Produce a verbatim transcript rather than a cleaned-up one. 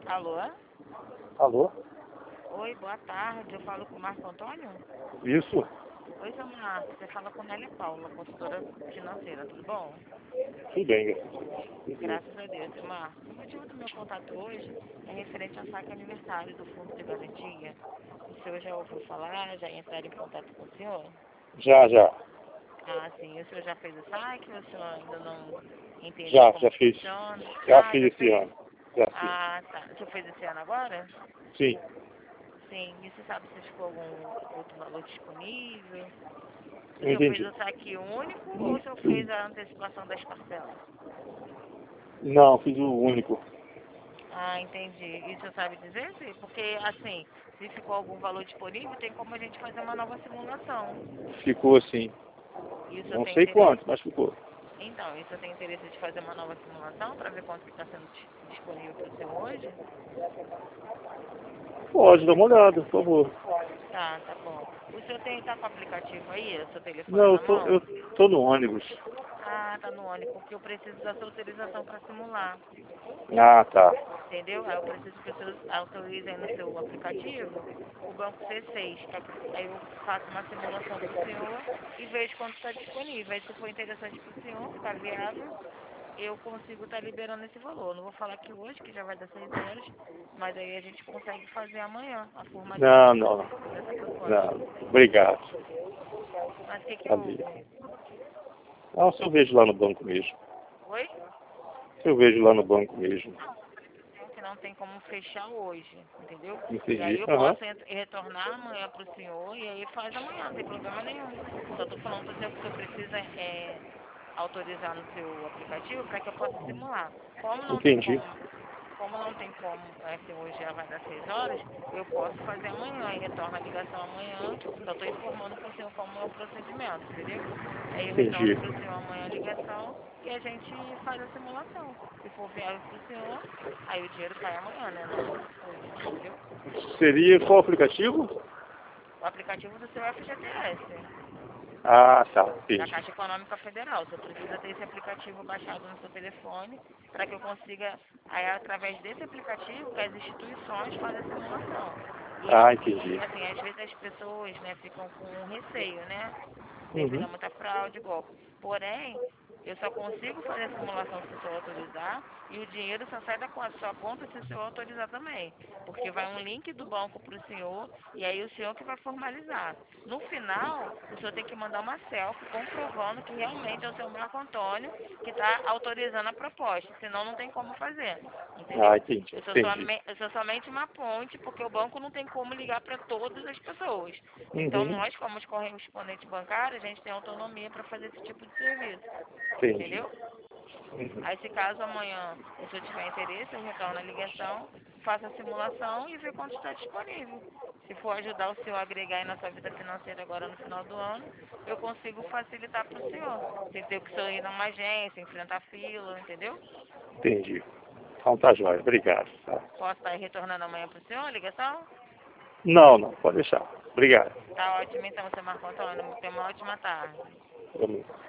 Alô? Alô? Oi, boa tarde. Eu falo com o Marco Antônio? Isso? Oi, seu Marco. Você fala com Nélia Paula, consultora financeira, tudo bom? Tudo bem, graças a Deus. Graças a Deus, seu Marco. O motivo do meu contato hoje é referente ao saque aniversário do Fundo de Garantia. O senhor já ouviu falar, já entraram em contato com o senhor? Já, já. Ah, sim. O senhor já fez o saque ou o senhor ainda não entendeu Já, como já fiz. funciona? Já Ah, já fiz esse fez? ano. Já fiz. Ah, tá. O senhor fez esse ano agora? Sim. Sim. E você sabe se ficou algum outro valor disponível? O Não senhor fez entendi. o saque único ou o senhor fez a antecipação das parcelas? Não, fiz o único. Ah, entendi. E o senhor sabe dizer se? Porque, assim, se ficou algum valor disponível, tem como a gente fazer uma nova simulação. Ficou assim. E o senhor Não tem sei interesse? quanto, mas ficou. Então, e o senhor tem interesse de fazer uma nova simulação para ver quanto que está sendo dis- disponível para o senhor hoje? Pode dar uma olhada, por favor. Tá, tá bom. O senhor tem, tá com o aplicativo aí, o seu telefone Não, eu na tô, mão? eu tô no ônibus. Ah, tá no ônibus, porque eu preciso da sua autorização para simular. Ah, tá. Entendeu? Aí eu preciso que o senhor autorize aí no seu aplicativo o banco C seis. pra que- Aí eu faço uma simulação para o senhor e vejo quanto está disponível. Aí se for interessante para o senhor, ficar viável, eu consigo estar liberando esse valor. Não vou falar aqui hoje, que já vai dar seis horas, mas aí a gente consegue fazer amanhã a Não, formalização não. dessa, dessa proposta. Não. Obrigado. Mas o que que Sabia. houve? Não, se eu vejo lá no banco mesmo. Oi? Se eu vejo lá no banco mesmo. Que não tem como fechar hoje, entendeu? E aí Entendi. eu Aham. posso ent- retornar amanhã para o senhor e aí faz amanhã, não tem problema nenhum. Só estou falando para o senhor que o senhor precisa é, autorizar no seu aplicativo para que eu possa simular. Como não tem Entendi. como, como não tem como, é, assim, hoje já vai dar seis horas, eu posso fazer amanhã e retorno a ligação amanhã, só estou informando para o senhor como é o procedimento, entendeu? Aí eu retorno Entendi. para o senhor amanhã a ligação e a gente faz a simulação. Se for viável para o senhor, aí o dinheiro cai amanhã, né? Não hoje, entendeu? Seria qual aplicativo? O aplicativo do seu F G T S, Ah, tá. da Entendi. Caixa Econômica Federal. Você precisa ter esse aplicativo baixado no seu telefone para que eu consiga, aí através desse aplicativo, que as instituições fazem a simulação. E, Ah, e entendi. assim, às vezes as pessoas, né, ficam com receio, né? Devido Uhum. a muita fraude, golpe. Porém, eu só consigo fazer a simulação se o senhor autorizar e o dinheiro só sai da co- sua conta se o senhor autorizar também. Porque vai um link do banco para o senhor e aí o senhor que vai formalizar. No final, o senhor tem que mandar uma selfie comprovando que realmente é o seu Marco Antônio que está autorizando a proposta. Senão não tem como fazer. Ah, Entendeu? entendi. Eu sou, Entendi. some, eu sou somente uma ponte, porque o banco não tem como ligar para todas as pessoas. Então, Uhum. nós, como os correspondentes bancários, a gente tem autonomia para fazer esse tipo de serviço. Entendi. Entendeu? Uhum. Aí, se caso amanhã o senhor tiver interesse, eu retorno a ligação, faço a simulação e ver quanto está disponível. Se for ajudar o senhor a agregar aí na sua vida financeira agora no final do ano, eu consigo facilitar para o senhor. Sem ter que o senhor ir numa agência, enfrentar fila, entendeu? Entendi. Então tá jóia. Obrigado. Tá. Posso estar aí retornando amanhã para o senhor a ligação? Não, não. Pode deixar. Obrigado. Tá ótimo então, seu Marco Antônio. Tenha uma ótima tarde. Vamos.